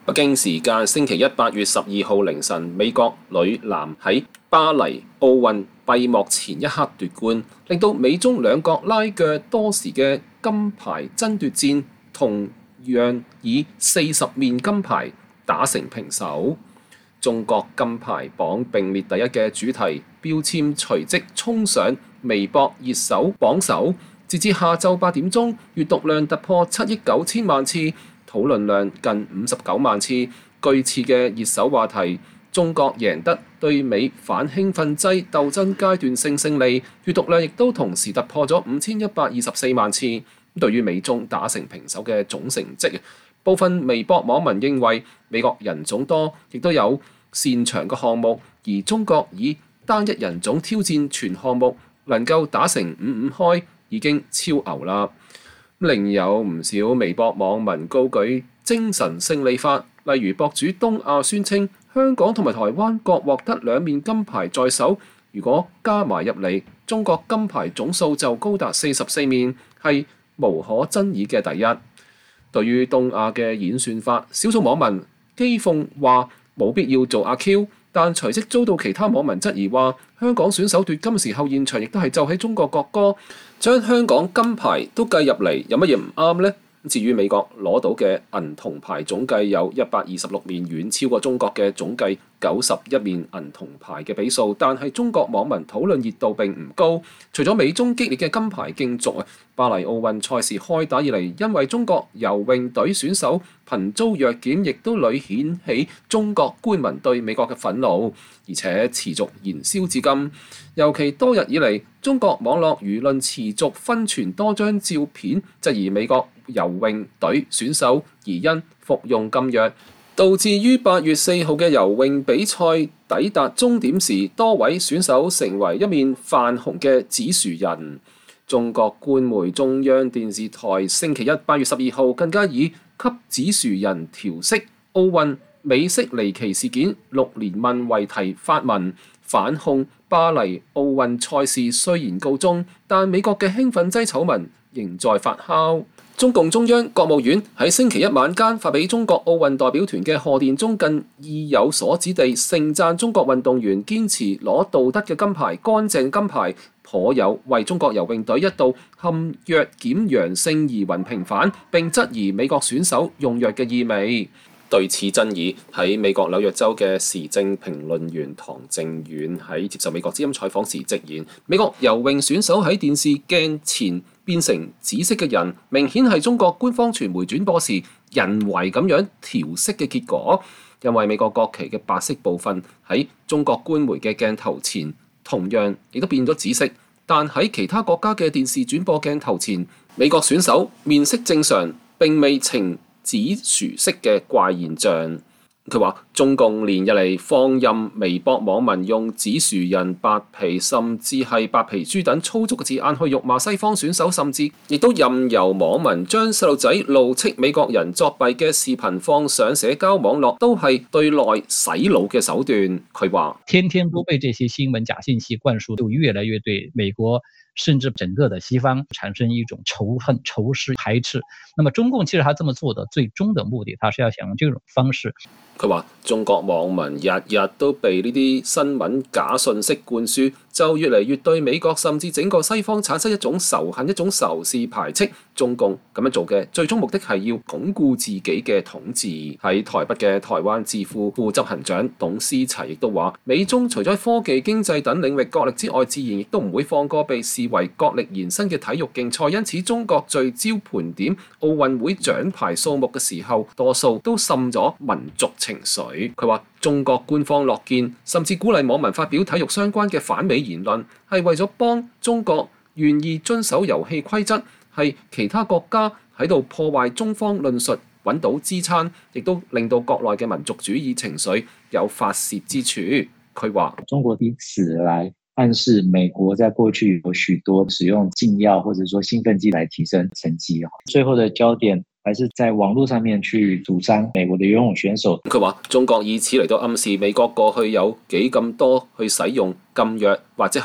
北京時間星期一8月12號凌晨，美國女籃喺巴黎奧運閉幕前一刻奪冠，令到美中兩國拉鋸多時嘅金牌爭奪戰同樣以40面金牌打成平手。中國金牌榜並列第一嘅主題標籤隨即衝上微博熱搜榜首，截至下晝8點鐘，閱讀量突破7億9千萬次，討論量近59萬次。據次嘅熱搜話題，中國贏得對美反興奮劑鬥爭階段性勝利，閱讀量亦都同時突破咗5124萬次。對於美中打成平手嘅總成績，部分微博網民認為美國人種多，亦都有擅長嘅項目，而中國以單一人種挑戰全項目，能夠打成5-5開，已經超牛啦。另有唔少微博網民高舉精神勝利法，例如博主東亞宣稱香港同埋台灣各獲得2面金牌在手，如果加埋入嚟，中國金牌總數就高達44面，係無可爭議嘅第一。對於東亞嘅演算法，少數網民譏諷話冇必要做阿 Q， 但隨即遭到其他網民質疑話，香港選手奪金時候現場亦都係奏起中國國歌，將香港金牌都計入嚟，有乜嘢唔啱呢？至於美國攞到嘅銀銅牌總計有126面，遠超過中國嘅總計91面銀銅牌嘅比數，但係中國網民討論熱度並唔高。除咗美中激烈嘅金牌競逐，巴黎奧運賽事開打以嚟，因為中國游泳隊選手頻遭藥檢，亦都屢顯起中國官民對美國嘅憤怒，而且持續燃燒至今。尤其多日以嚟，中國網絡輿論持續分傳多張照片，質疑美國游泳隊選手疑因服用禁藥，導致於8月4號嘅游泳比賽抵達終點時，多位選手成為一面泛紅嘅指樹人。中國官媒中央電視台星期一8月12號更加以給指樹人調適奧運美式離奇事件6連問為題發文，反控巴黎奧運賽事雖然告終，但美國嘅興奮劑醜聞仍在發酵。中共中央國務院喺星期一晚間發俾中國奧運代表團嘅賀電中，更意有所指地盛讚中國運動員堅持攞道德嘅金牌、乾淨金牌，頗有為中國游泳隊一度陷藥檢陽性疑雲平反，並質疑美國選手用藥嘅意味。對此爭議，喺美國紐約州嘅時政評論員唐正遠喺接受美國之音採訪時直言，美國游泳選手喺電視鏡前變成紫色嘅人，明顯係中國官方傳媒轉播時人為咁樣調色嘅結果。因為美國國旗嘅白色部分喺中國官媒嘅鏡頭前同樣亦都變咗紫色，但喺其他國家嘅電視轉播鏡頭前，美國選手面色正常，並未呈紫薯色嘅怪現象。佢話中共連日嚟放任微博網民用紫薯人、白皮甚至係白皮豬等粗俗嘅字眼去辱罵西方選手，甚至亦都任由網民將細路仔怒斥美國人作弊嘅視頻放上社交網絡，都係對內洗腦嘅手段。佢話天天都被這些新聞假信息灌輸，就越來越對美國甚至整個的西方產生一種仇恨、仇視、排斥。那麼中共其實他這麼做的最終的目的，他是要想用這種方式。 佢話中國網民日日都被呢啲新聞假信息灌輸，就越嚟越對美國甚至整個西方產生一種仇恨、一種仇視、排斥。中共咁樣做嘅最終目的係要鞏固自己嘅統治。喺台北嘅台灣智庫副執行長董思齊亦都話，美中除咗科技、經濟等領域角力之外，自然亦都唔會放過被視為角力延伸嘅體育競賽。因此中國聚焦盤點奧運會獎牌數目嘅時候，多數都滲咗民族情緒。佢話中國官方樂見甚至鼓勵網民發表體育相關嘅反美言論，係為咗幫中國願意遵守遊戲規則，係其他國家喺度破壞中方論述揾到支撐，亦都令到國內嘅民族主義情緒有發泄之處。佢話中國以此來暗示美國在過去有許多使用禁藥或者說興奮劑來提升成績，最後的焦點還是在網絡上面去主張美國的游泳選手。 佢話中國以此嚟到暗示美國過去有幾咁多去使用禁藥或者係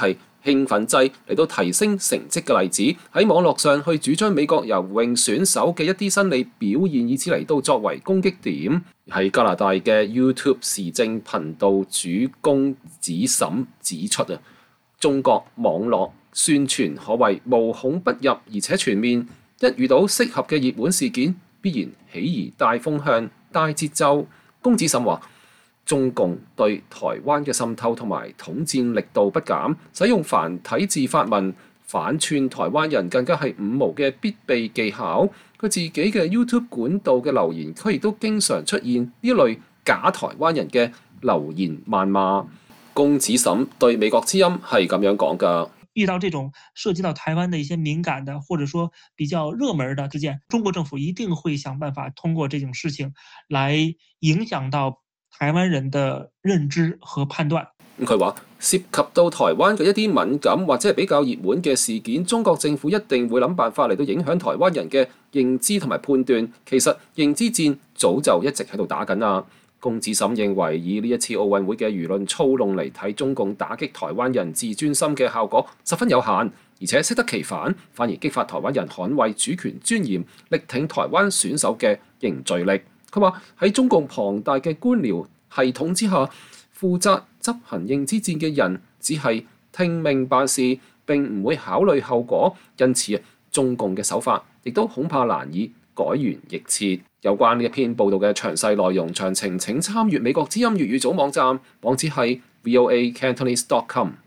興奮劑嚟到提升成績嘅例子，喺網絡上去主張美國游泳選手嘅一啲生理表現，以此嚟到作為攻擊點。喺加拿大嘅 YouTube 時政頻道主公子審指出啊，中國網絡宣傳可謂無孔不入，而且全面。一遇到適合嘅熱門事件，必然起疑帶風向、帶節奏。公子審話，中共對台灣嘅滲透同埋統戰力度不減，使用繁體字發文反串台灣人更加係五毛嘅必備技巧。佢自己嘅 YouTube 管道嘅留言區亦都經常出現呢一類假台灣人嘅留言謾罵。公子審對美國之音係咁樣講㗎。 遇到這種涉及到台灣的一些敏感的，或者說比較熱門的事件，中國政府一定會想辦法通過這種事情來影響到台灣人的認知和判斷。 佢話涉及到台灣嘅一啲敏感或者係比較熱門嘅事件，中國政府一定會諗辦法嚟到影響台灣人嘅認知同埋判斷。其實認知戰早就一直喺度打緊啦。公子審認為，以呢一次奧運會嘅輿論操弄嚟睇，中共打擊台灣人自尊心嘅效果十分有限，而且適得其反，反而激發台灣人捍衛主權尊嚴、力挺台灣選手嘅凝聚力。佢話喺中共龐大嘅官僚系統之下，負責執行認知戰嘅人只係聽命辦事，並唔會考慮後果，因此中共嘅手法亦都恐怕難以改弦易轍。有關呢一篇報道嘅詳細內容詳情，請參閱美國之音粵語組網站，網址係 voacantonese.com。